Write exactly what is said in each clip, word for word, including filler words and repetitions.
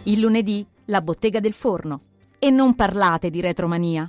Il lunedì, la bottega del forno. E non parlate di retromania.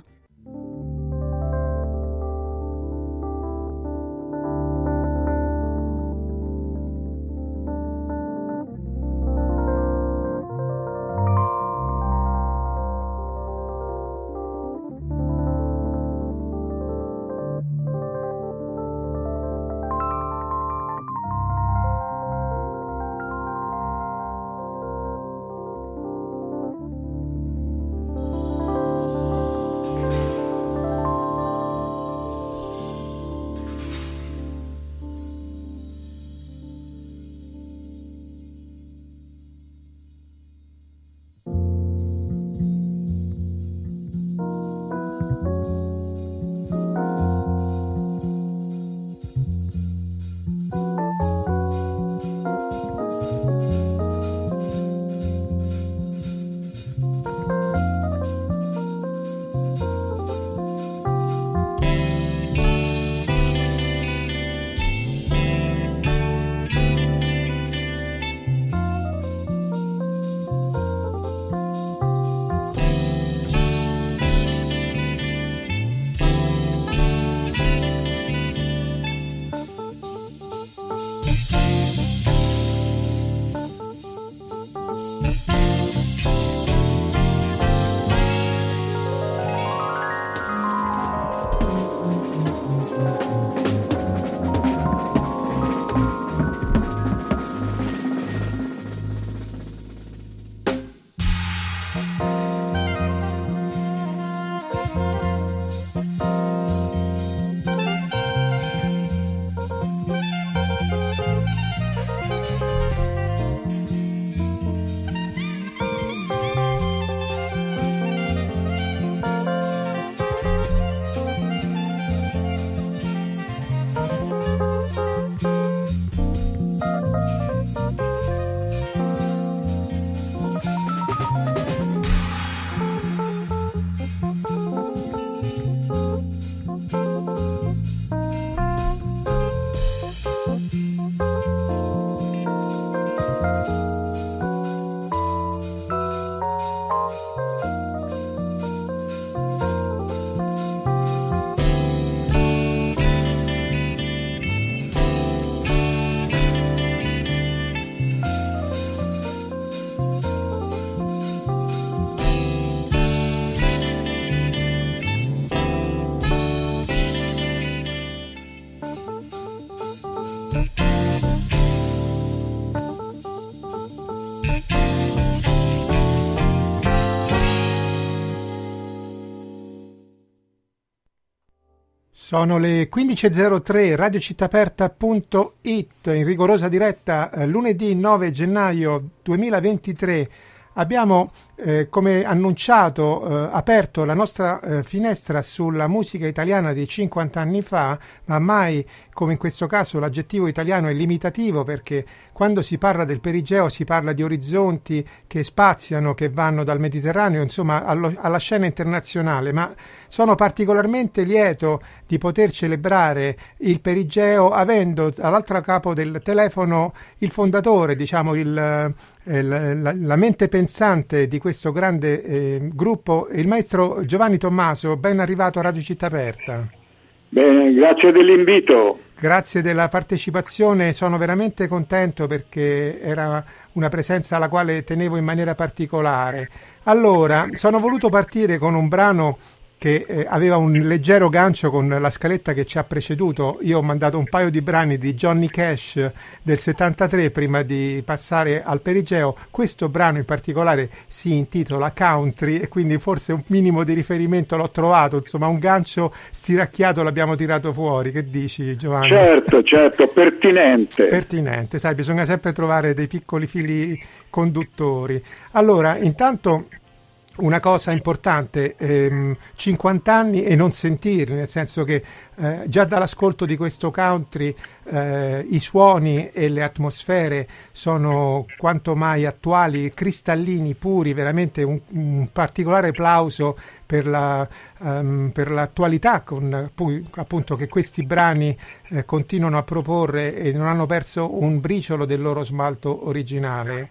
Sono le quindici e zero tre, radio città aperta punto it, in rigorosa diretta eh, lunedì nove gennaio duemilaventitré. Abbiamo, eh, come annunciato, eh, aperto la nostra eh, finestra sulla musica italiana di cinquanta anni fa, ma mai, come in questo caso, l'aggettivo italiano è limitativo, perché quando si parla del perigeo si parla di orizzonti che spaziano, che vanno dal Mediterraneo, insomma, allo, alla scena internazionale. Ma sono particolarmente lieto di poter celebrare il perigeo avendo all'altro capo del telefono il fondatore, diciamo il... La, la, la mente pensante di questo grande eh, gruppo, il maestro Giovanni Tommaso. Ben arrivato a Radio Città Aperta. Bene, grazie dell'invito. Grazie della partecipazione, sono veramente contento perché era una presenza alla quale tenevo in maniera particolare. Allora, sono voluto partire con un brano che eh, aveva un leggero gancio con la scaletta che ci ha preceduto. Io ho mandato un paio di brani di Johnny Cash del settantatré prima di passare al perigeo. Questo brano in particolare si intitola Country e quindi forse un minimo di riferimento l'ho trovato, insomma un gancio stiracchiato l'abbiamo tirato fuori. Che dici, Giovanni? Certo, certo, pertinente. Pertinente, sai, bisogna sempre trovare dei piccoli fili conduttori. Allora, intanto una cosa importante, ehm, cinquanta anni e non sentirli, nel senso che eh, già dall'ascolto di questo country eh, i suoni e le atmosfere sono quanto mai attuali, cristallini, puri, veramente un, un particolare plauso per, la, um, per l'attualità con, appunto, che questi brani eh, continuano a proporre e non hanno perso un briciolo del loro smalto originale.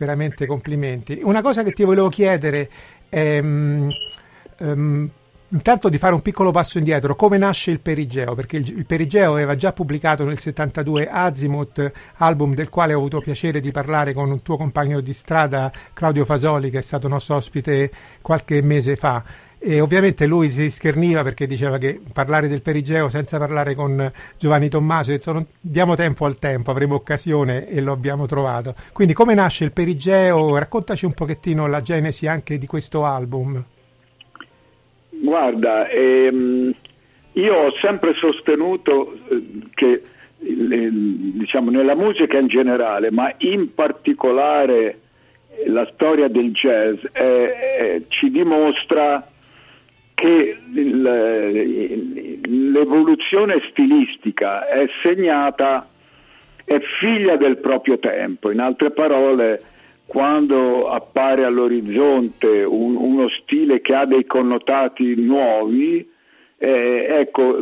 veramente complimenti. Una cosa che ti volevo chiedere è um, um, intanto di fare un piccolo passo indietro, come nasce il Perigeo? Perché il, il Perigeo aveva già pubblicato nel settantadue Azimuth, album del quale ho avuto piacere di parlare con un tuo compagno di strada, Claudio Fasoli, che è stato nostro ospite qualche mese fa. E ovviamente lui si scherniva perché diceva che parlare del Perigeo senza parlare con Giovanni Tommaso, ha detto non, diamo tempo al tempo, avremo occasione, e lo abbiamo trovato. Quindi come nasce il Perigeo? Raccontaci un pochettino la genesi anche di questo album. Guarda, ehm, io ho sempre sostenuto eh, che eh, diciamo nella musica in generale, ma in particolare la storia del jazz eh, eh, ci dimostra che il, l'evoluzione stilistica è segnata, è figlia del proprio tempo. In altre parole, quando appare all'orizzonte un, uno stile che ha dei connotati nuovi, eh, ecco,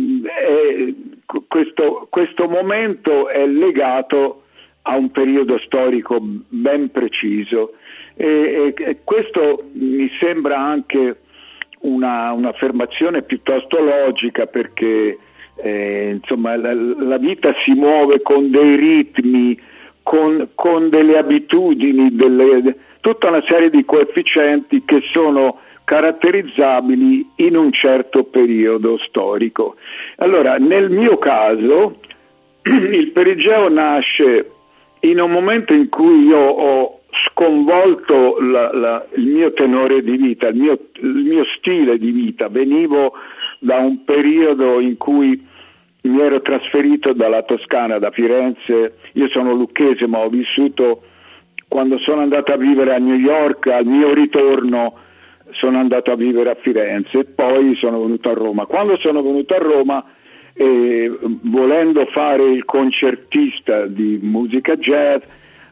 è, questo, questo momento è legato a un periodo storico ben preciso, e, e, e questo mi sembra anche una, un'affermazione piuttosto logica, perché eh, insomma la, la vita si muove con dei ritmi, Con, con delle abitudini, delle, tutta una serie di coefficienti che sono caratterizzabili in un certo periodo storico. Allora, nel mio caso, il Perigeo nasce in un momento in cui io ho sconvolto la, la, il mio tenore di vita, il mio, il mio stile di vita. Venivo da un periodo in cui mi ero trasferito dalla Toscana, da Firenze. Io sono lucchese, ma ho vissuto, quando sono andato a vivere a New York, al mio ritorno sono andato a vivere a Firenze e poi sono venuto a Roma. Quando sono venuto a Roma, eh, volendo fare il concertista di musica jazz,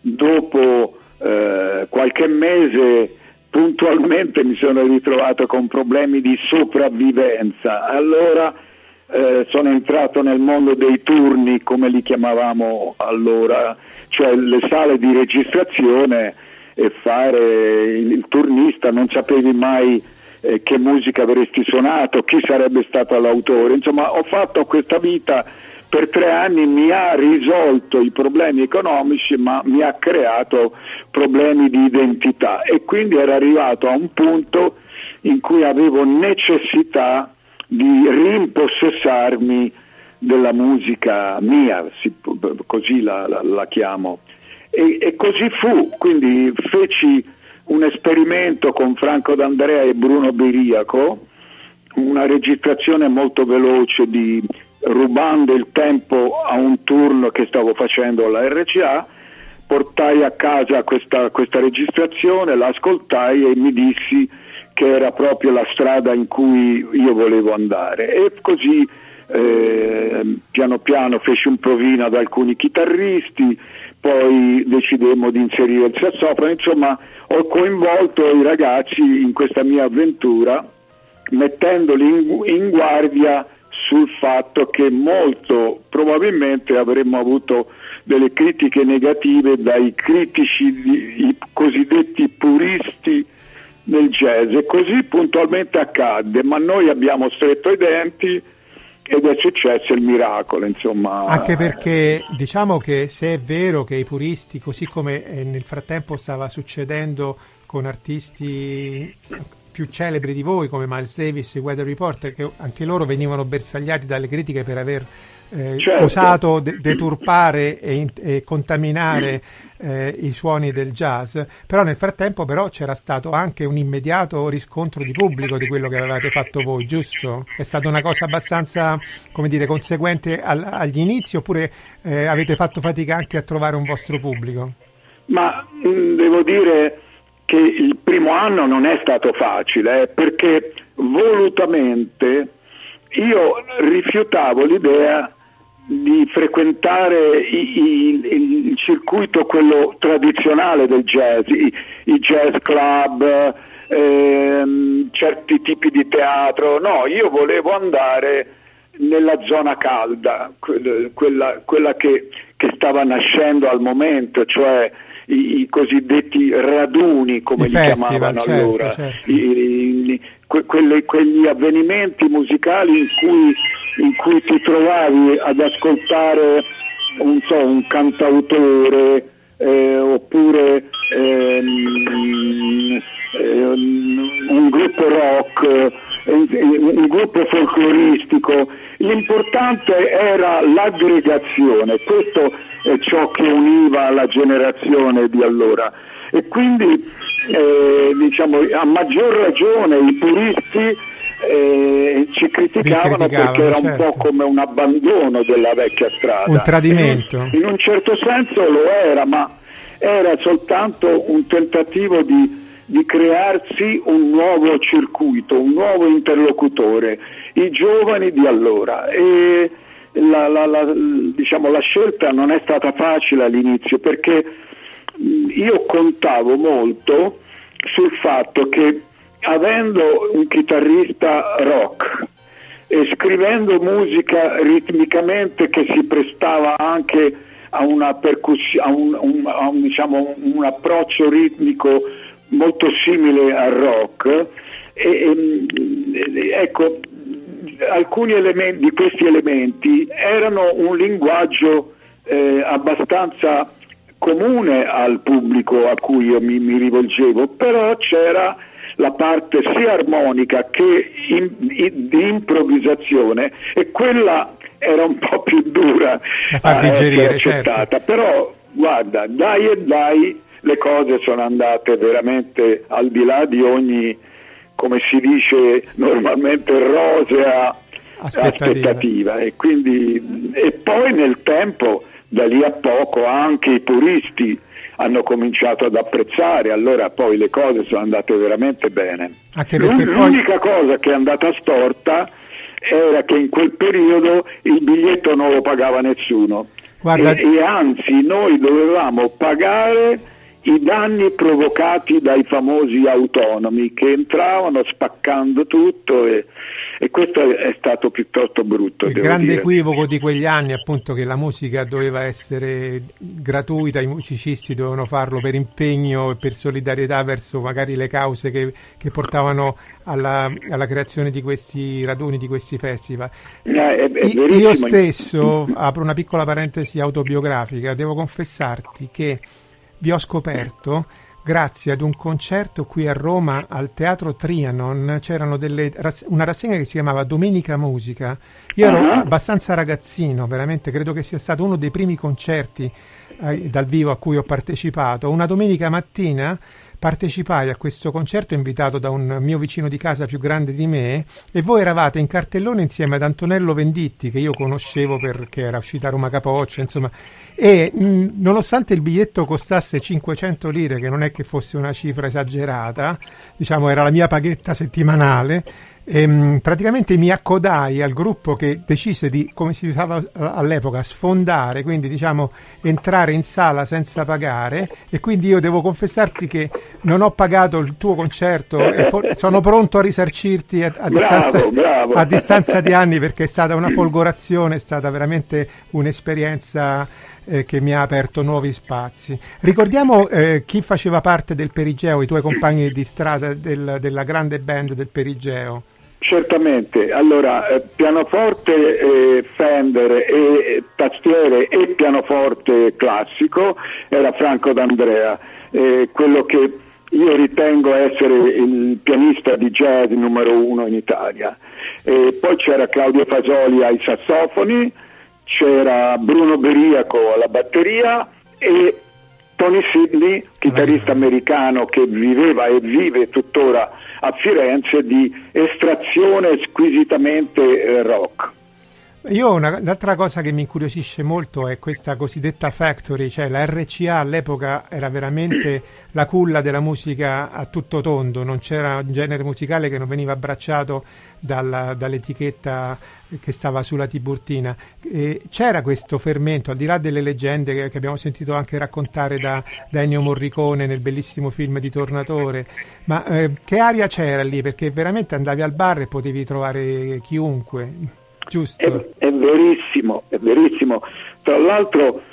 dopo eh, qualche mese puntualmente mi sono ritrovato con problemi di sopravvivenza. Allora Eh, sono entrato nel mondo dei turni, come li chiamavamo allora, cioè le sale di registrazione, e fare il, il turnista. Non sapevi mai eh, che musica avresti suonato, chi sarebbe stato l'autore. Insomma, ho fatto questa vita per tre anni, mi ha risolto i problemi economici, ma mi ha creato problemi di identità, e quindi ero arrivato a un punto in cui avevo necessità di rimpossessarmi della musica mia, così la, la, la chiamo, e, e così fu. Quindi feci un esperimento con Franco D'Andrea e Bruno Beriaco, una registrazione molto veloce, di rubando il tempo a un turno che stavo facendo alla R C A. Portai a casa questa, questa registrazione, l'ascoltai e mi dissi che era proprio la strada in cui io volevo andare, e così eh, piano piano feci un provino ad alcuni chitarristi, poi decidemmo di inserire il sassofono. Insomma, ho coinvolto i ragazzi in questa mia avventura, mettendoli in, in guardia sul fatto che molto probabilmente avremmo avuto delle critiche negative dai critici, i cosiddetti puristi del jazz, e così puntualmente accadde, ma noi abbiamo stretto i denti ed è successo il miracolo, insomma. Anche perché diciamo che, se è vero che i puristi, così come nel frattempo stava succedendo con artisti più celebri di voi come Miles Davis e Weather Reporter, che anche loro venivano bersagliati dalle critiche per aver eh, certo. osato de- deturpare e, in- e contaminare eh, i suoni del jazz, però nel frattempo però c'era stato anche un immediato riscontro di pubblico di quello che avevate fatto voi, giusto? È stata una cosa abbastanza, come dire, conseguente al- agli inizi, oppure eh, avete fatto fatica anche a trovare un vostro pubblico? Ma mh, devo dire che il primo anno non è stato facile, eh, perché volutamente io rifiutavo l'idea di frequentare i, i, il circuito, quello tradizionale del jazz, i, i jazz club, ehm, certi tipi di teatro. No, io volevo andare nella zona calda, quella, quella che, che stava nascendo al momento, cioè i, i cosiddetti raduni, come I li festival, chiamavano certo, allora, certo. I, i, que, quelle, quegli avvenimenti musicali in cui, in cui ti trovavi ad ascoltare un, so, un cantautore eh, oppure ehm, ehm, un gruppo rock, un gruppo folcloristico. L'importante era l'aggregazione, questo è ciò che univa la generazione di allora, e quindi eh, diciamo a maggior ragione i puristi eh, ci criticavano, criticavano, perché era certo. un po' come un abbandono della vecchia strada, un tradimento. In un, in un certo senso lo era, ma era soltanto un tentativo di di crearsi un nuovo circuito, un nuovo interlocutore, i giovani di allora. E la, la, la, diciamo, la scelta non è stata facile all'inizio, perché io contavo molto sul fatto che, avendo un chitarrista rock e scrivendo musica ritmicamente che si prestava anche a una percussione, a un, un, a un, diciamo, un approccio ritmico molto simile al rock, e, e, ecco, alcuni elementi di questi elementi erano un linguaggio eh, abbastanza comune al pubblico a cui io mi, mi rivolgevo, però c'era la parte sia armonica che in, in, di improvvisazione, e quella era un po' più dura da far digerire, accettata, certo. Però guarda, dai e dai, le cose sono andate veramente al di là di ogni, come si dice normalmente, rosea aspettativa, aspettativa. E quindi, e poi nel tempo, da lì a poco, anche i puristi hanno cominciato ad apprezzare, allora poi le cose sono andate veramente bene. Anche perché L'unica poi... cosa che è andata storta era che in quel periodo il biglietto non lo pagava nessuno. Guarda... e, e anzi noi dovevamo pagare i danni provocati dai famosi autonomi che entravano spaccando tutto, e, e questo è stato piuttosto brutto. Il devo grande dire. equivoco di quegli anni, appunto, che la musica doveva essere gratuita, i musicisti dovevano farlo per impegno e per solidarietà verso magari le cause che, che portavano alla, alla creazione di questi raduni, di questi festival. Eh, è, è io, io stesso, apro una piccola parentesi autobiografica, devo confessarti che vi ho scoperto grazie ad un concerto qui a Roma al Teatro Trianon. C'erano delle, una rassegna che si chiamava Domenica Musica. Io ero uh-huh. abbastanza ragazzino, veramente credo che sia stato uno dei primi concerti eh, dal vivo a cui ho partecipato. Una domenica mattina partecipai a questo concerto invitato da un mio vicino di casa più grande di me, e voi eravate in cartellone insieme ad Antonello Venditti, che io conoscevo perché era uscita a Roma Capoccia, insomma, e mh, nonostante il biglietto costasse cinquecento lire, che non è che fosse una cifra esagerata, diciamo era la mia paghetta settimanale, e, mh, praticamente mi accodai al gruppo che decise di, come si usava all'epoca, sfondare, quindi diciamo entrare in sala senza pagare, e quindi io devo confessarti che non ho pagato il tuo concerto e for- sono pronto a risarcirti a, a, bravo, distanza, bravo. a distanza di anni, perché è stata una folgorazione, è stata veramente un'esperienza eh, che mi ha aperto nuovi spazi. Ricordiamo eh, chi faceva parte del Perigeo, i tuoi compagni di strada del, della grande band del Perigeo. Certamente, allora eh, pianoforte eh, Fender e tastiere e pianoforte classico era Franco D'Andrea, eh, quello che io ritengo essere il pianista di jazz numero uno in Italia. E poi c'era Claudio Fasoli ai sassofoni, c'era Bruno Beriaco alla batteria e Tony Sidney, chitarrista americano che viveva e vive tuttora a Firenze, di estrazione squisitamente eh, rock. Io una, l'altra cosa che mi incuriosisce molto è questa cosiddetta factory, cioè la R C A all'epoca era veramente la culla della musica a tutto tondo, non c'era un genere musicale che non veniva abbracciato dalla, dall'etichetta che stava sulla Tiburtina. E c'era questo fermento, al di là delle leggende che, che abbiamo sentito anche raccontare da, da Ennio Morricone nel bellissimo film di Tornatore, ma eh, che aria c'era lì? Perché veramente andavi al bar e potevi trovare chiunque. Giusto. È, è verissimo, è verissimo. Tra l'altro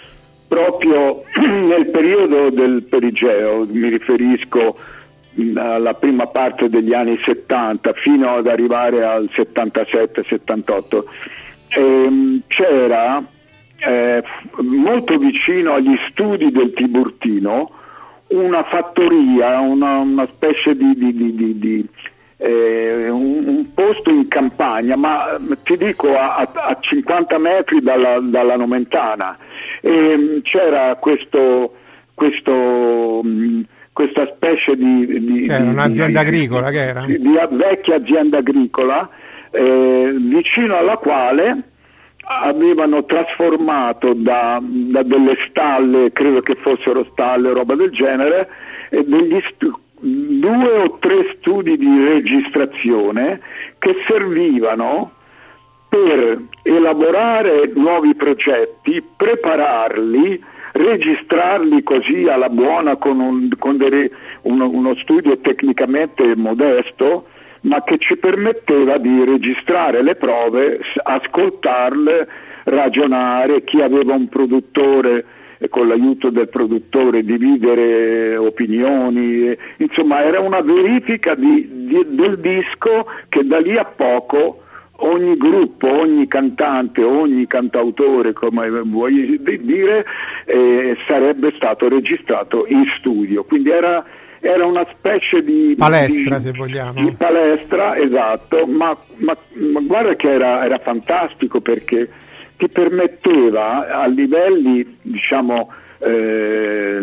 proprio nel periodo del perigeo, mi riferisco alla prima parte degli anni settanta fino ad arrivare al settantasette settantotto, ehm, c'era eh, molto vicino agli studi del Tiburtino una fattoria, una, una specie di, di, di, di, di eh, un, un posto in campagna, ma ti dico a, a cinquanta metri dalla, dalla Nomentana. E c'era questo, questo mh, questa specie di, di, che era di un'azienda di, agricola, che era? Di, di vecchia azienda agricola, eh, vicino alla quale avevano trasformato da, da delle stalle, credo che fossero stalle, roba del genere, e degli stu- due o tre studi di registrazione che servivano per elaborare nuovi progetti, prepararli, registrarli così alla buona con, un, con delle, uno, uno studio tecnicamente modesto, ma che ci permetteva di registrare le prove, ascoltarle, ragionare, chi aveva un produttore e con l'aiuto del produttore dividere opinioni, e, insomma era una verifica di, di, del disco che da lì a poco ogni gruppo, ogni cantante, ogni cantautore, come vuoi dire, eh, sarebbe stato registrato in studio. Quindi era, era una specie di palestra, di, se vogliamo. Di palestra, esatto, ma, ma, ma guarda che era, era fantastico, perché ti permetteva a livelli, diciamo, eh,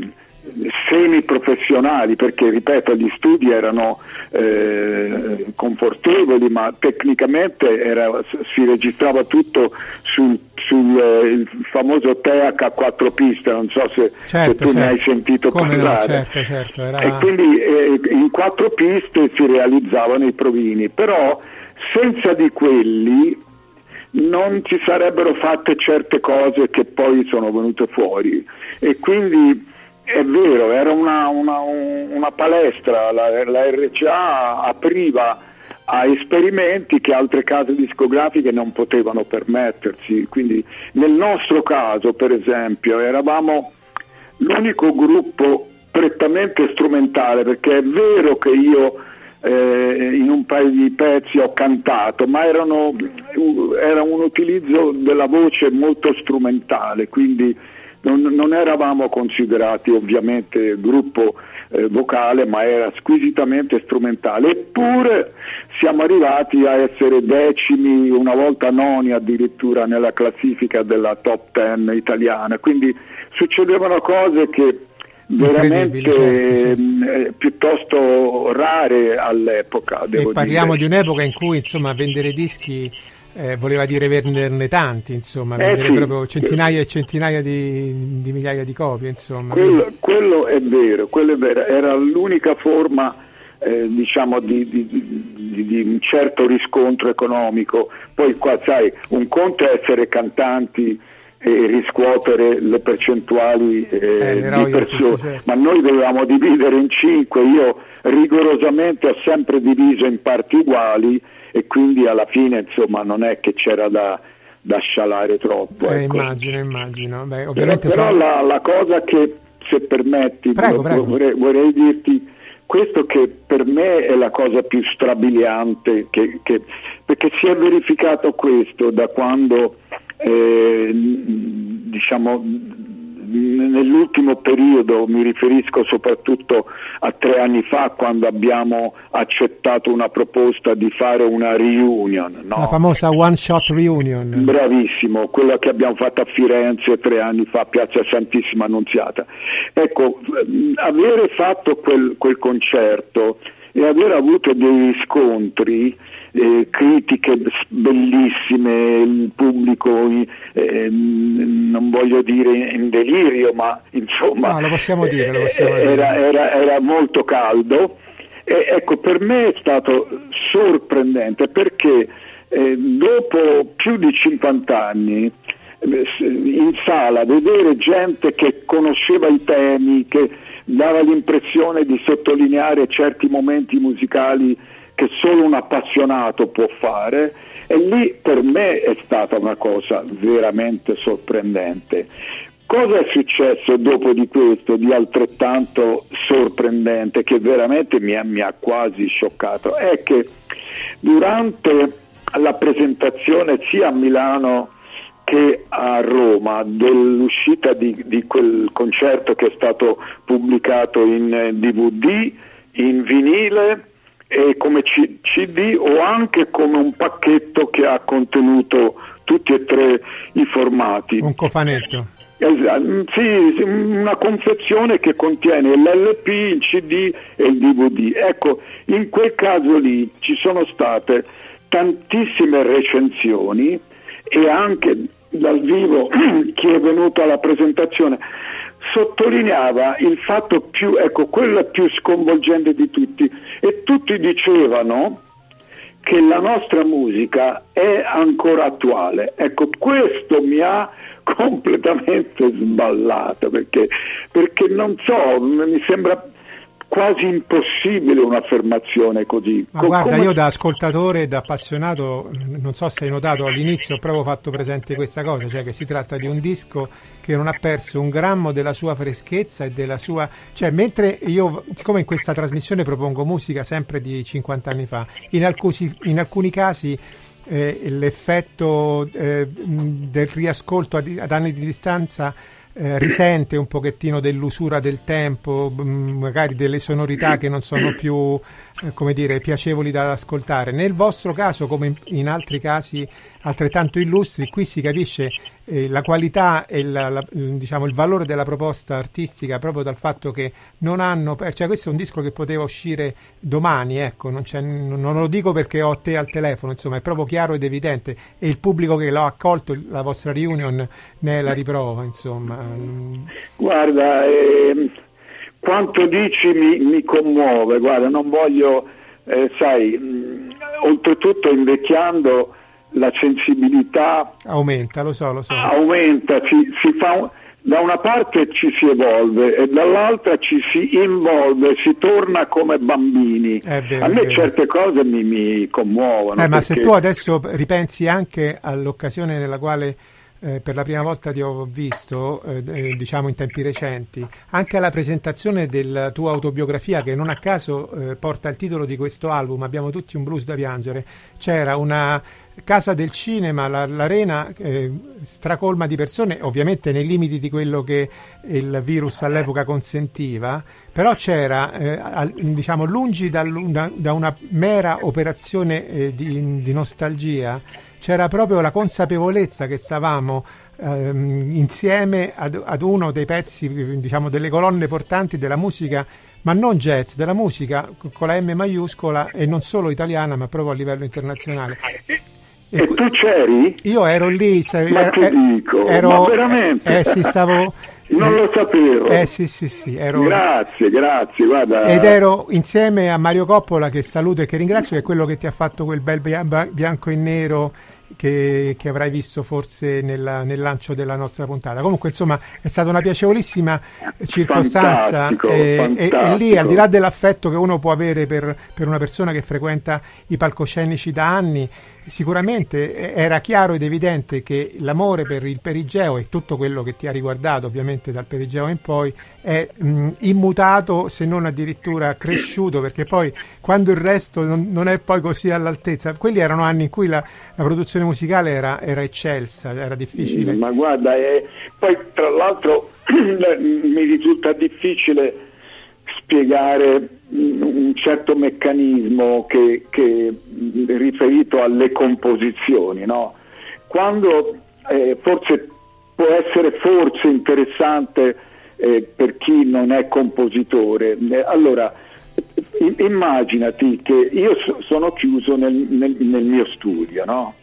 semi-professionali, perché ripeto gli studi erano eh, confortevoli, ma tecnicamente era, si registrava tutto sul, sul eh, il famoso Teac a quattro piste, non so se, certo, se tu certo. ne hai sentito Come parlare. no, certo, certo, era... E quindi eh, in quattro piste si realizzavano i provini, però senza di quelli non ci sarebbero fatte certe cose che poi sono venute fuori, e quindi è vero, era una, una, una palestra, la, la R C A apriva a esperimenti che altre case discografiche non potevano permettersi. Quindi nel nostro caso, per esempio, eravamo l'unico gruppo prettamente strumentale, perché è vero che io eh, in un paio di pezzi ho cantato, ma erano, era un utilizzo della voce molto strumentale, quindi Non, non eravamo considerati ovviamente gruppo eh, vocale, ma era squisitamente strumentale, eppure siamo arrivati a essere decimi, una volta noni addirittura nella classifica della top ten italiana, quindi succedevano cose che veramente certo, certo. Eh, piuttosto rare all'epoca, devo e parliamo dire. di un'epoca in cui insomma vendere dischi Eh, voleva dire venderne tanti, insomma, eh vendere sì, proprio centinaia e centinaia di, di migliaia di copie, insomma. Quello, quello è vero, quello è vero, era l'unica forma eh, diciamo di, di, di, di un certo riscontro economico. Poi qua sai, un conto è essere cantanti e riscuotere le percentuali eh, eh, di persone, certo. Ma noi dovevamo dividere in cinque, io rigorosamente ho sempre diviso in parti uguali, e quindi alla fine insomma non è che c'era da, da scialare troppo. Eh, ecco. Immagino, immagino. Beh, Però, ovviamente però so... la, la cosa che, se permetti, prego, prego. Vorrei, vorrei dirti questo, che per me è la cosa più strabiliante, che, che, perché si è verificato questo da quando eh, diciamo nell'ultimo periodo, mi riferisco soprattutto a tre anni fa, quando abbiamo accettato una proposta di fare una reunion, no? La famosa one shot reunion. Bravissimo, quella che abbiamo fatto a Firenze tre anni fa, Piazza Santissima Annunziata. Ecco, avere fatto quel, quel concerto e aver avuto dei riscontri, eh, critiche bellissime, il pubblico eh, non voglio dire in delirio, ma insomma no, lo possiamo dire, lo possiamo era, dire. Era, era molto caldo, e ecco, per me è stato sorprendente, perché eh, dopo più di cinquanta anni in sala vedere gente che conosceva i temi, che dava l'impressione di sottolineare certi momenti musicali che solo un appassionato può fare, e lì per me è stata una cosa veramente sorprendente. Cosa è successo dopo di questo, di altrettanto sorprendente, che veramente mi ha, mi ha quasi scioccato? È che durante la presentazione sia a Milano che a Roma dell'uscita di, di quel concerto che è stato pubblicato in D V D, in vinile e come C D o anche come un pacchetto che ha contenuto tutti e tre i formati. Un cofanetto. Esatto, sì, una confezione che contiene l'L P, il C D e il D V D. Ecco, in quel caso lì ci sono state tantissime recensioni e anche dal vivo chi è venuto alla presentazione sottolineava il fatto più, ecco, quello più sconvolgente di tutti, e tutti dicevano che la nostra musica è ancora attuale. Ecco, questo mi ha completamente sballato, perché, perché non so, mi sembra quasi impossibile un'affermazione così. Ma guarda, come... io da ascoltatore e da appassionato, non so se hai notato, all'inizio ho proprio fatto presente questa cosa, cioè che si tratta di un disco che non ha perso un grammo della sua freschezza e della sua... Cioè, mentre io, siccome in questa trasmissione propongo musica sempre di cinquanta anni fa, in alcuni, in alcuni casi eh, l'effetto eh, del riascolto ad, ad anni di distanza Eh, risente un pochettino dell'usura del tempo, mh, magari delle sonorità che non sono più eh, come dire, piacevoli da ascoltare. Nel vostro caso, come in, in altri casi altrettanto illustri, qui si capisce eh, la qualità e la, la, diciamo il valore della proposta artistica proprio dal fatto che non hanno, cioè questo è un disco che poteva uscire domani, ecco, non, c'è, non lo dico perché ho te al telefono, insomma è proprio chiaro ed evidente, e il pubblico che l'ha accolto, la vostra reunion ne è la riprova, insomma. Guarda, eh, quanto dici mi, mi commuove, guarda, non voglio, eh, sai, mh, oltretutto invecchiando la sensibilità aumenta, lo so, lo so. Aumenta, si, si fa un, da una parte ci si evolve e dall'altra ci si involve, si torna come bambini. Vero, a me certe cose mi, mi commuovono. Eh, ma perché... se tu adesso ripensi anche all'occasione nella quale Eh, per la prima volta ti ho visto, eh, eh, diciamo in tempi recenti, anche alla presentazione della tua autobiografia, che non a caso eh, porta il titolo di questo album, Abbiamo tutti un blues da piangere, c'era una casa del cinema, la, l'arena eh, stracolma di persone, ovviamente nei limiti di quello che il virus all'epoca consentiva, però c'era, eh, al, diciamo, lungi dal, da, da una mera operazione eh, di, di nostalgia, c'era proprio la consapevolezza che stavamo ehm, insieme ad, ad uno dei pezzi, diciamo, delle colonne portanti della musica, ma non jazz, della musica con la M maiuscola, e non solo italiana, ma proprio a livello internazionale. E, e tu c'eri? Io ero lì, sai, ma ti ero, dico, ero, ma veramente? Eh sì, stavo... Non lo sapevo. Eh sì, sì, sì. Ero... Grazie, grazie, guarda. Ed ero insieme a Mario Coppola, che saluto e che ringrazio, che è quello che ti ha fatto quel bel bianco e nero che, che avrai visto forse nella, nel lancio della nostra puntata. Comunque, insomma, è stata una piacevolissima circostanza. Fantastico, e, fantastico. E, e lì, al di là dell'affetto che uno può avere per, per una persona che frequenta i palcoscenici da anni, sicuramente era chiaro ed evidente che l'amore per il perigeo e tutto quello che ti ha riguardato, ovviamente dal perigeo in poi, è mh, immutato, se non addirittura cresciuto, perché poi quando il resto non, non è poi così all'altezza. Quelli erano anni in cui la, la produzione musicale era, era eccelsa, era difficile. Ma guarda, eh, poi tra l'altro mi risulta difficile spiegare un certo meccanismo che, che riferito alle composizioni, no? Quando eh, forse può essere forse interessante eh, per chi non è compositore. Eh, allora immaginati che io so, sono chiuso nel, nel, nel mio studio, no?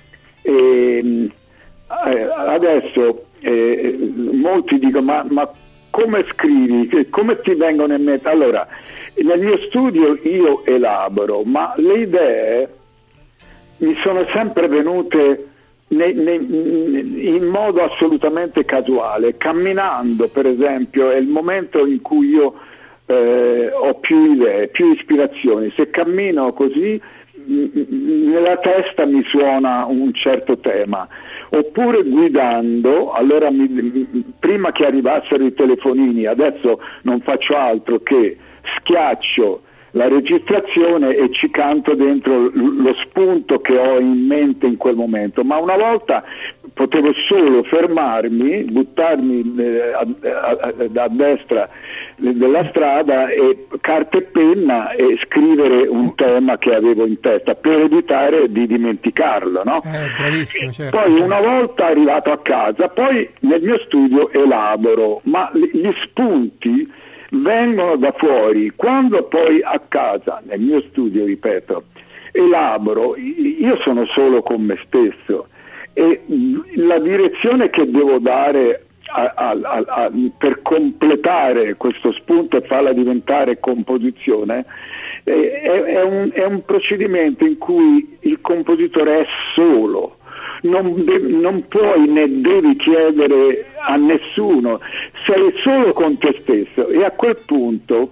E, eh, adesso eh, molti dicono ma, ma come scrivi? Come ti vengono in mente? Allora, nel mio studio io elaboro, ma le idee mi sono sempre venute ne, ne, in modo assolutamente casuale. Camminando, per esempio, è il momento in cui io eh, ho più idee, più ispirazioni. Se cammino così nella testa mi suona un certo tema, oppure guidando, allora mi, prima che arrivassero i telefonini, adesso non faccio altro che schiaccio la registrazione e ci canto dentro lo spunto che ho in mente in quel momento, ma una volta potevo solo fermarmi, buttarmi eh, a, a, a destra della strada e carta e penna e scrivere un tema che avevo in testa per evitare di dimenticarlo, no? Eh, bravissimo, certo, poi certo. Una volta arrivato a casa, poi nel mio studio elaboro, ma gli spunti vengono da fuori. Quando poi a casa, nel mio studio, ripeto, elaboro, io sono solo con me stesso e la direzione che devo dare a, a, a, a, per completare questo spunto e farla diventare composizione è, è, un, è un procedimento in cui il compositore è solo. Non, de- non puoi né devi chiedere a nessuno, sei solo con te stesso e a quel punto,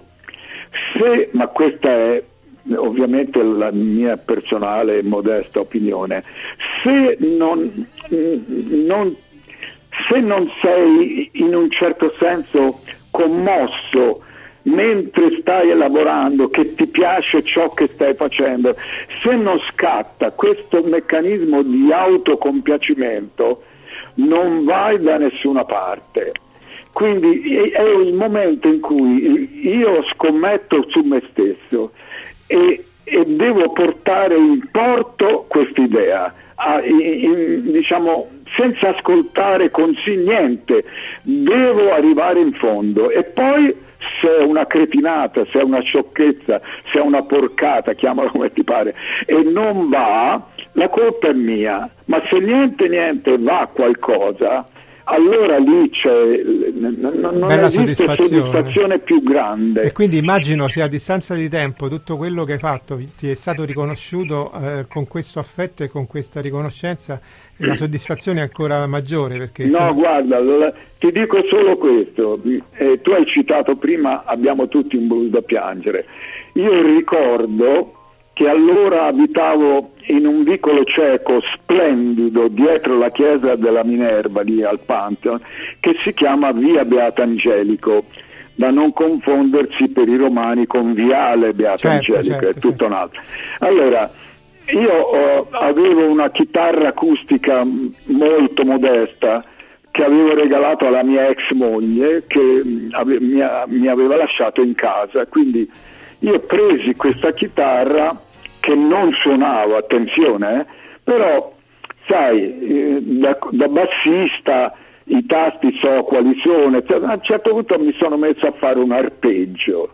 se, ma questa è ovviamente la mia personale e modesta opinione, se non, non, se non sei in un certo senso commosso mentre stai lavorando, che ti piace ciò che stai facendo, se non scatta questo meccanismo di autocompiacimento non vai da nessuna parte. Quindi è il momento in cui io scommetto su me stesso e, e devo portare in porto quest'idea, a, in, diciamo, senza ascoltare consigli, niente, devo arrivare in fondo e poi se è una cretinata, se è una sciocchezza, se è una porcata, chiamala come ti pare, e non va, la colpa è mia, ma se niente niente va qualcosa, allora lì c'è non, non esiste soddisfazione. soddisfazione più grande. E quindi immagino se a distanza di tempo tutto quello che hai fatto ti è stato riconosciuto eh, con questo affetto e con questa riconoscenza, la soddisfazione è ancora maggiore, perché no, cioè... guarda, ti dico solo questo, eh, tu hai citato prima abbiamo tutti un blues da piangere. Io ricordo che allora abitavo in un vicolo cieco splendido dietro la chiesa della Minerva lì al Pantheon, che si chiama Via Beato Angelico, da non confondersi per i romani con Viale Beato certo, Angelico, certo, è tutto certo. un altro. Allora, io oh, avevo una chitarra acustica molto modesta che avevo regalato alla mia ex moglie, che ave- mi, a- mi aveva lasciato in casa, quindi io presi questa chitarra che non suonava, attenzione, eh, però sai, eh, da, da bassista i tasti so quali sono, a un certo punto mi sono messo a fare un arpeggio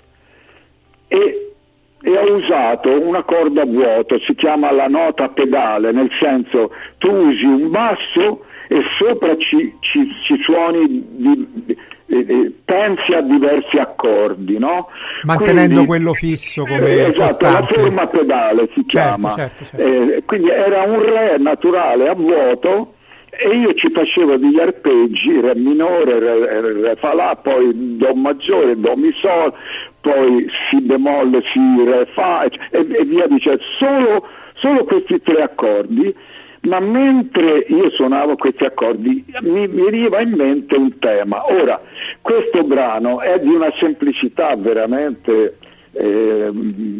e, e ho usato una corda a vuoto, si chiama la nota pedale, nel senso tu usi un basso e sopra ci, ci, ci suoni di, di, di, pensi a diversi accordi, no? Mantenendo quindi, quello fisso come eh, esatto, costante. la forma pedale si certo, chiama. certo, certo. Eh, quindi era un re naturale a vuoto e io ci facevo degli arpeggi, re minore, re, re, re fa la, poi do maggiore, do mi sol, poi si bemolle, si re fa e, e via dicendo, solo, solo questi tre accordi. Ma mentre io suonavo questi accordi mi veniva in mente un tema. Ora, questo brano è di una semplicità veramente eh,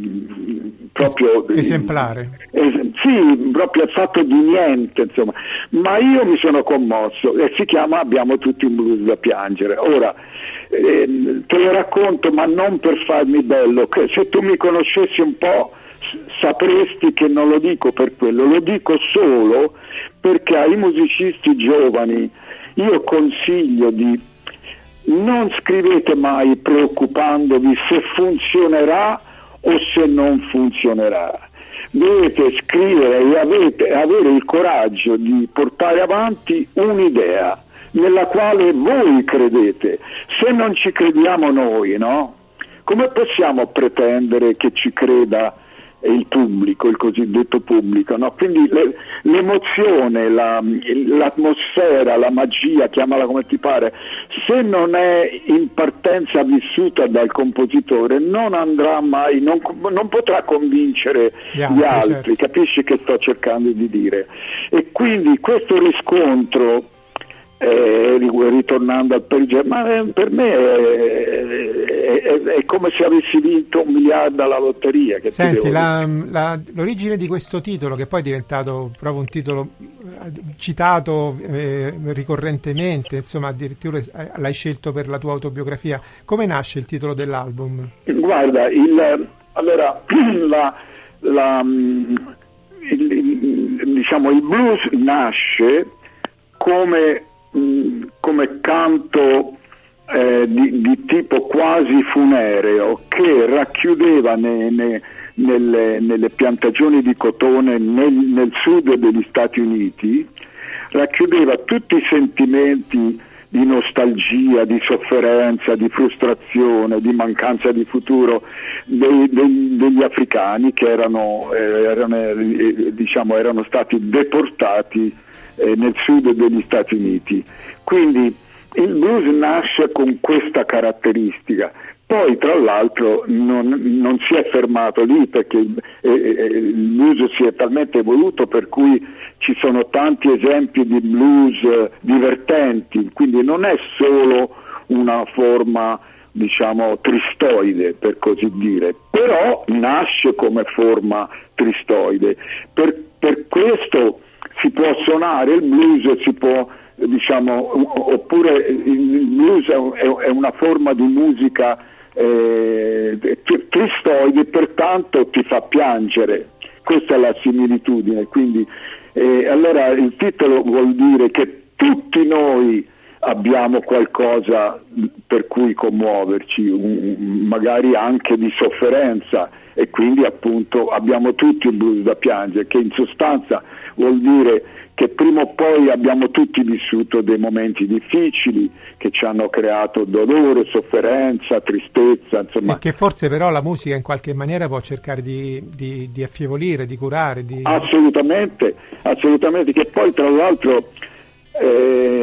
proprio esemplare. Eh, sì, proprio fatto di niente, insomma. Ma io mi sono commosso e si chiama Abbiamo tutti un blues da piangere. Ora, eh, te lo racconto, ma non per farmi bello, che se tu mi conoscessi un po' sapresti che non lo dico per quello, lo dico solo perché ai musicisti giovani io consiglio di non scrivete mai preoccupandovi se funzionerà o se non funzionerà. Dovete scrivere e avete, avere il coraggio di portare avanti un'idea nella quale voi credete. Se non ci crediamo noi, no? Come possiamo pretendere che ci creda e il pubblico, il cosiddetto pubblico, no? Quindi le, l'emozione, la, l'atmosfera, la magia, chiamala come ti pare, se non è in partenza vissuta dal compositore non andrà mai, non, non potrà convincere gli altri, gli altri, certo. Capisci che sto cercando di dire? E quindi questo riscontro, Eh, ritornando al Parigi, ma per me è, è, è come se avessi vinto un miliardo alla lotteria. Che Senti, la, la, l'origine di questo titolo, che poi è diventato proprio un titolo citato eh, ricorrentemente, insomma addirittura l'hai scelto per la tua autobiografia, come nasce il titolo dell'album? Guarda, il, allora la, la, il, il, diciamo il blues nasce come come canto eh, di, di tipo quasi funereo che racchiudeva ne, ne, nelle, nelle piantagioni di cotone nel, nel sud degli Stati Uniti, racchiudeva tutti i sentimenti di nostalgia, di sofferenza, di frustrazione, di mancanza di futuro dei, dei, degli africani che erano, eh, erano, eh, diciamo, erano stati deportati nel sud degli Stati Uniti. Quindi il blues nasce con questa caratteristica, poi tra l'altro non, non si è fermato lì, perché il, eh, il blues si è talmente evoluto per cui ci sono tanti esempi di blues divertenti, quindi non è solo una forma, diciamo, tristoide, per così dire, però nasce come forma tristoide. Per, per questo si può suonare il blues, si può, diciamo, oppure il blues è una forma di musica eh, tristoide, pertanto ti fa piangere. Questa è la similitudine. Quindi eh, allora il titolo vuol dire che tutti noi abbiamo qualcosa per cui commuoverci, un, magari anche di sofferenza, e quindi appunto abbiamo tutti il blues da piangere, che in sostanza vuol dire che prima o poi abbiamo tutti vissuto dei momenti difficili che ci hanno creato dolore, sofferenza, tristezza, insomma. E che forse però la musica in qualche maniera può cercare di, di, di affievolire, di curare. Di... Assolutamente, assolutamente, che poi tra l'altro eh,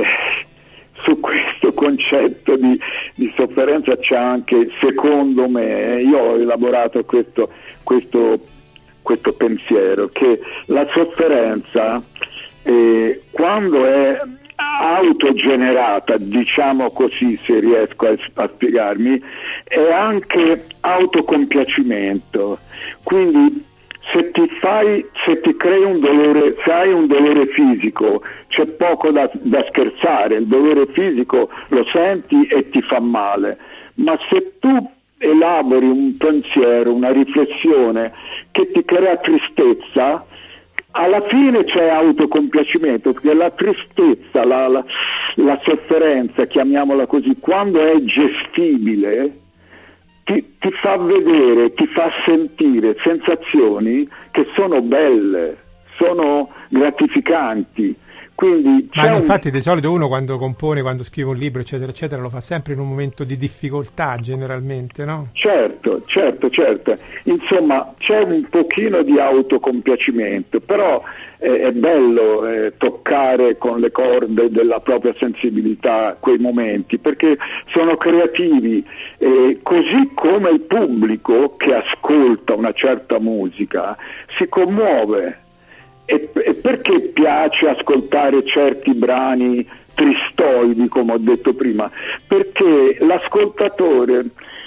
su questo concetto di, di sofferenza c'è anche, secondo me, io ho elaborato questo, questo, questo pensiero, che la sofferenza eh, quando è autogenerata, diciamo così, se riesco a, a spiegarmi, è anche autocompiacimento. Quindi se ti fai, se ti crei un dolore, se hai un dolore fisico, c'è poco da, da scherzare, il dolore fisico lo senti e ti fa male, ma se tu elabori un pensiero, una riflessione che ti crea tristezza, alla fine c'è autocompiacimento, perché la tristezza, la, la, la sofferenza, chiamiamola così, quando è gestibile, Ti, ti fa vedere, ti fa sentire sensazioni che sono belle, sono gratificanti. Quindi Ma un... infatti di solito uno quando compone, quando scrive un libro, eccetera, eccetera, lo fa sempre in un momento di difficoltà, generalmente, no? Certo, certo, certo. Insomma, c'è un pochino di autocompiacimento, però eh, è bello eh, toccare con le corde della propria sensibilità quei momenti, perché sono creativi, eh, così come il pubblico che ascolta una certa musica si commuove. E, e perché piace ascoltare certi brani tristoidi, come ho detto prima? Perché l'ascoltatore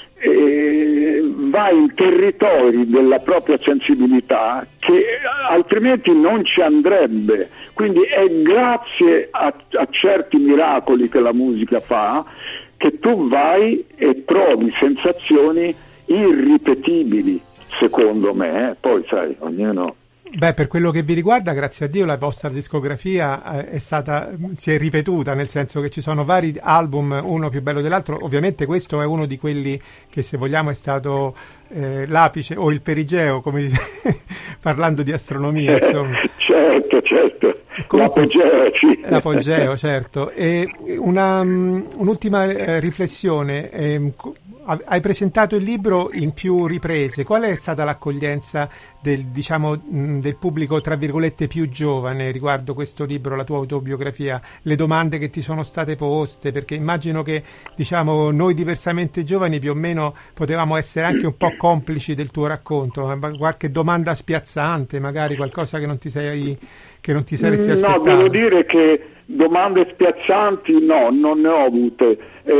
eh, va in territori della propria sensibilità che altrimenti non ci andrebbe. Quindi è grazie a, a certi miracoli che la musica fa che tu vai e trovi sensazioni irripetibili, secondo me. Poi sai, ognuno... Beh, per quello che vi riguarda, grazie a Dio, la vostra discografia è stata, si è ripetuta, nel senso che ci sono vari album, uno più bello dell'altro. Ovviamente questo è uno di quelli che, se vogliamo, è stato eh, l'apice o il perigeo, come parlando di astronomia, insomma. Certo, certo. Comunque, l'apogeo, sì. L'apogeo, certo. E una, um, un'ultima eh, riflessione. Eh, hai presentato il libro in più riprese. Qual è stata l'accoglienza del, diciamo, del pubblico, tra virgolette, più giovane riguardo questo libro, la tua autobiografia, le domande che ti sono state poste? Perché immagino che, diciamo, noi diversamente giovani più o meno potevamo essere anche un po' complici del tuo racconto, qualche domanda spiazzante, magari qualcosa che non ti sei, che non ti saresti aspettato. No, devo dire che domande spiazzanti no, non ne ho avute.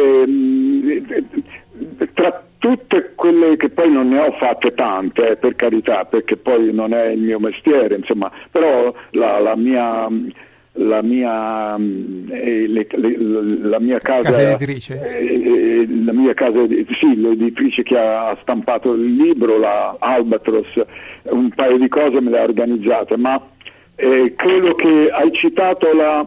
Eh, tra tutte quelle che poi non ne ho fatte tante, eh, per carità, perché poi non è il mio mestiere, insomma, però la, la mia la mia eh, le, le, la mia casa, casa editrice eh, la mia casa, sì, l'editrice che ha stampato il libro, la Albatros, un paio di cose me le ha organizzate, ma eh, credo che hai citato la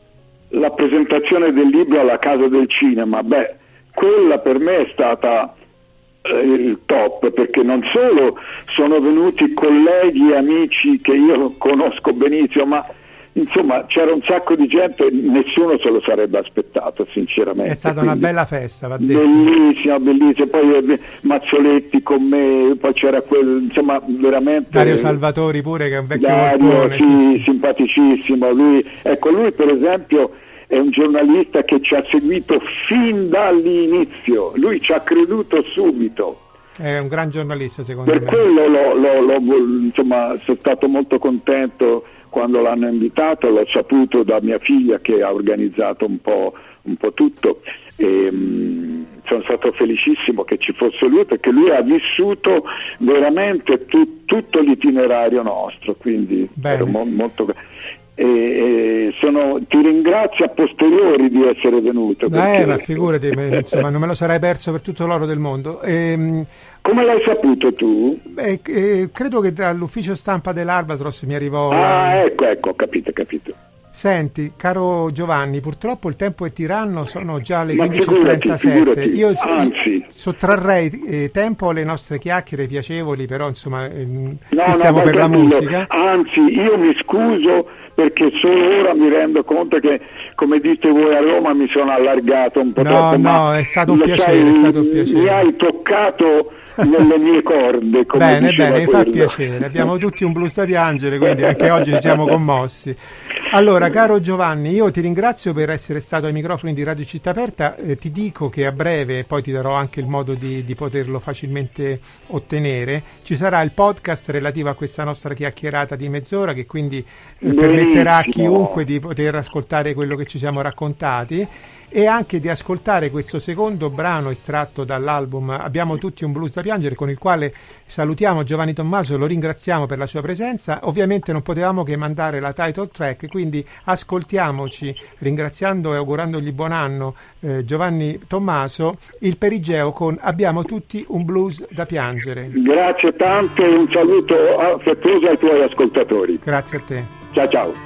la presentazione del libro alla Casa del Cinema. Beh, quella per me è stata eh, il top, perché non solo sono venuti colleghi e amici che io conosco benissimo, ma insomma c'era un sacco di gente, nessuno se lo sarebbe aspettato, sinceramente. È stata Quindi, una bella festa, va detto. Bellissima, bellissima. Poi eh, Mazzoletti con me, poi c'era quel, insomma, veramente Dario Salvatori pure, che è un vecchio Dario, volpone, sì, sì, sì. simpaticissimo. Lui, ecco, lui per esempio è un giornalista che ci ha seguito fin dall'inizio, lui ci ha creduto subito. È un gran giornalista, secondo per me. Per quello l'ho, l'ho, l'ho, insomma, sono stato molto contento quando l'hanno invitato, l'ho saputo da mia figlia che ha organizzato un po', un po' tutto, e mh, sono stato felicissimo che ci fosse lui, perché lui ha vissuto veramente tu, tutto l'itinerario nostro, quindi ero mo- molto... E, e sono, ti ringrazio a posteriori di essere venuto. Perché... Eh, ma figurati, insomma, non me lo sarei perso per tutto l'oro del mondo. E, come l'hai saputo tu? Beh, eh, credo che dall'ufficio stampa dell'Albatros mi arrivò. Ah, la... ecco, ecco, capito, capito. Senti, caro Giovanni, purtroppo il tempo è tiranno, sono già le Ma quindici e trentasette. Io anzi. sottrarrei eh, tempo alle nostre chiacchiere piacevoli, però insomma eh, no, stiamo no, per la tranquillo. musica. Anzi, io mi scuso perché solo ora mi rendo conto che, come dite voi a Roma, mi sono allargato un po' no, troppo. No, no, è stato un piacere, sai, è stato un piacere. Mi hai toccato nelle mie corde, come bene, bene, mi fa quello. piacere. Abbiamo tutti un blues da piangere, quindi anche oggi ci siamo commossi. Allora, caro Giovanni, io ti ringrazio per essere stato ai microfoni di Radio Città Aperta. Eh, ti dico che a breve, poi ti darò anche il modo di, di poterlo facilmente ottenere, ci sarà il podcast relativo a questa nostra chiacchierata di mezz'ora, che quindi eh, permetterà a chiunque di poter ascoltare quello che ci siamo raccontati e anche di ascoltare questo secondo brano estratto dall'album Abbiamo tutti un blues da piangere, con il quale salutiamo Giovanni Tommaso, lo ringraziamo per la sua presenza. Ovviamente non potevamo che mandare la title track, quindi ascoltiamoci, ringraziando e augurandogli buon anno eh, Giovanni Tommaso, il Perigeo con Abbiamo tutti un blues da piangere. Grazie tante e un saluto affettuoso ai tuoi ascoltatori. Grazie a te. Ciao ciao.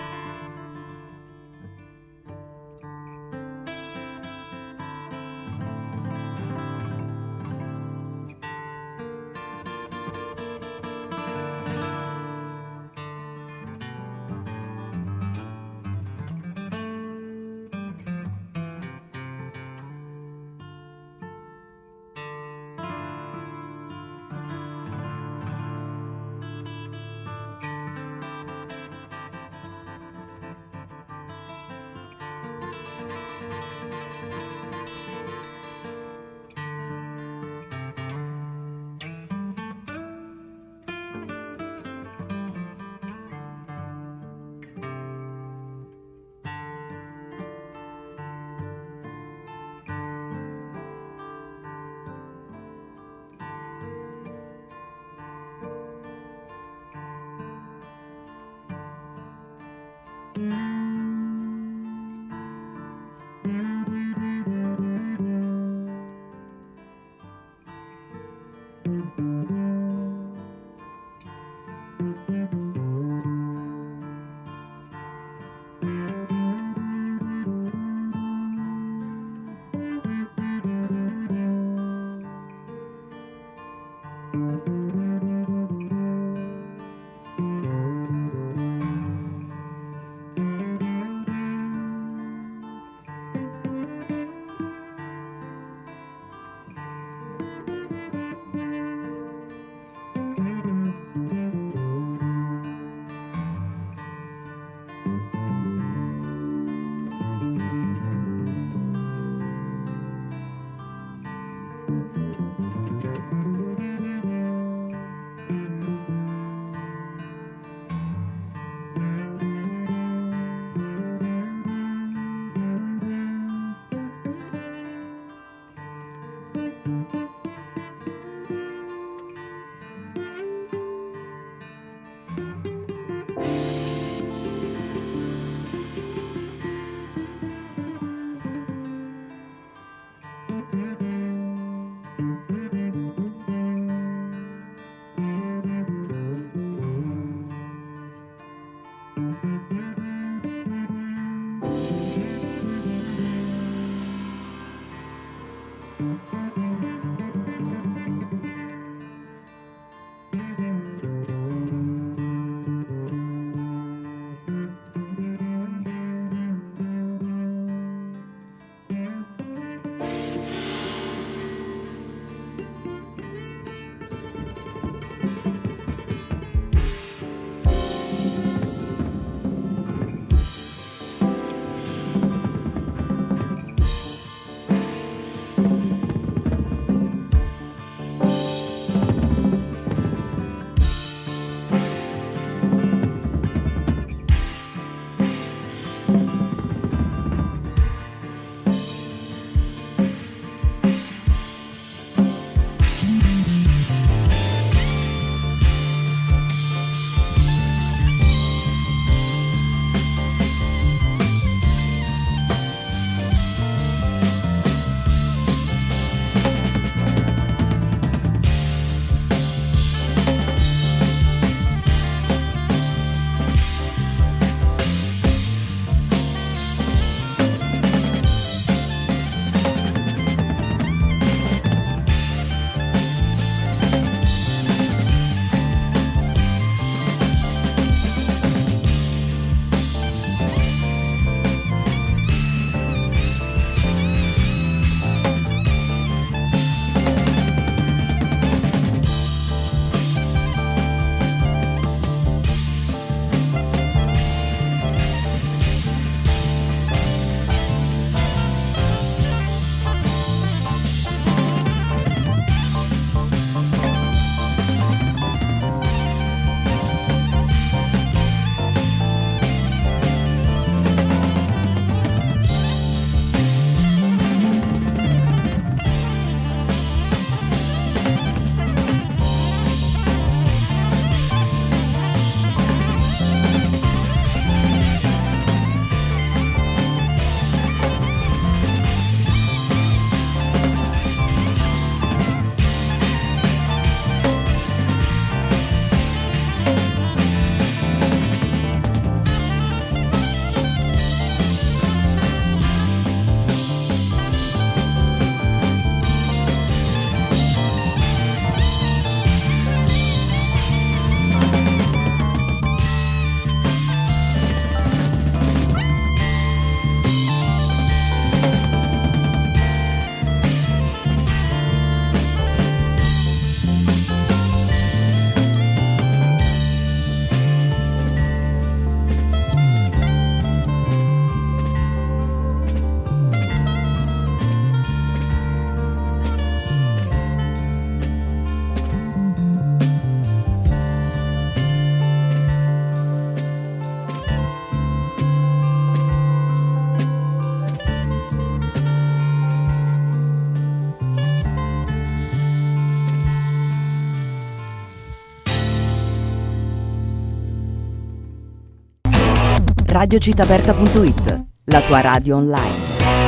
radio città aperta punto it, la tua radio online.